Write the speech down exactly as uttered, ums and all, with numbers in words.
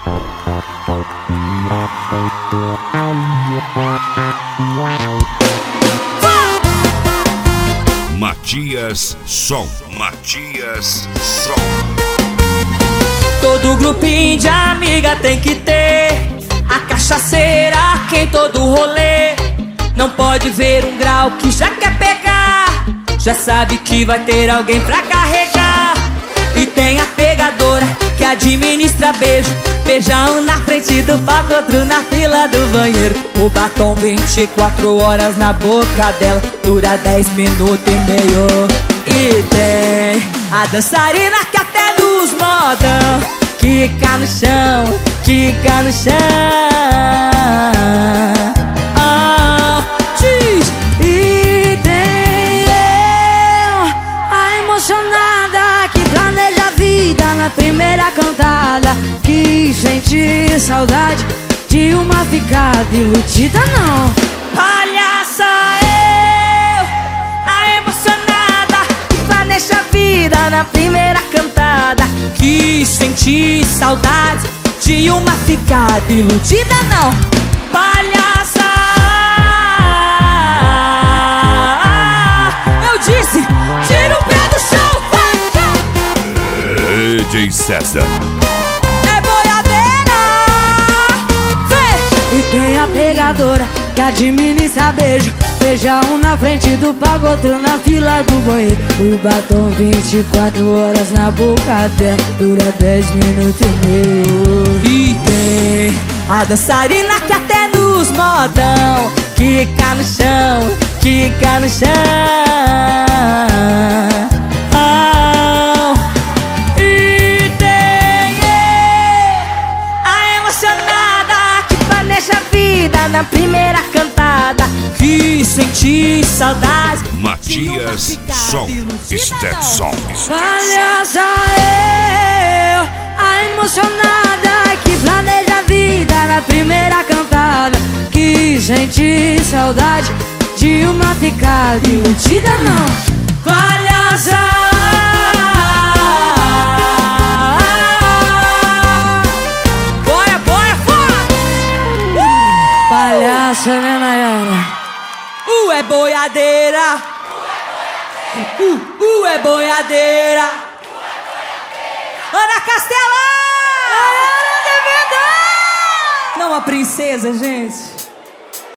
Matias Som, Matias Som. Todo grupinho de amiga tem que ter a cachaceira que em todo rolê. Não pode ver um grau que já quer pegar, já sabe que vai ter alguém pra carregar. E tem a pegadora que administra beijo, beijão na frente do palco, outro na fila do banheiro. O batom vinte e quatro horas na boca dela, dura dez minutos e meio. E tem a dançarina que até nos modão quica no chão, quica no chão. Ah, diz. E tem eu, a emocionada que planeja a vida na primeira cantada, que sente saudade de uma ficada iludida não. Palhaça eu, a emocionada que planeja a vida na primeira cantada, que senti saudade de uma ficada iludida não. Palhaça, eu disse, tira o pé do chão. D J César. É boiadeira. Vê. E tem a pegadora que administra beijo, beijão um na frente do palco, outro na fila do banheiro. O batom vinte e quatro horas na boca dela, dura dez minutos e meio. E tem a dançarina que até nos modão quica no chão, quica no chão. Ah, e tem a emocionada que planeja a vida na primeira cantada, que senti saudade. Matias Som, Stetson. Palhaça eu, a emocionada que planeja a vida na primeira cantada, que senti saudade de uma ficada iludida não. Palhaça, bora, bora, fora. uh! Palhaça, né, Nayara? Uh, é boiadeira. Uh, uh, é boiadeira. Ana Castela! Não, a princesa, gente.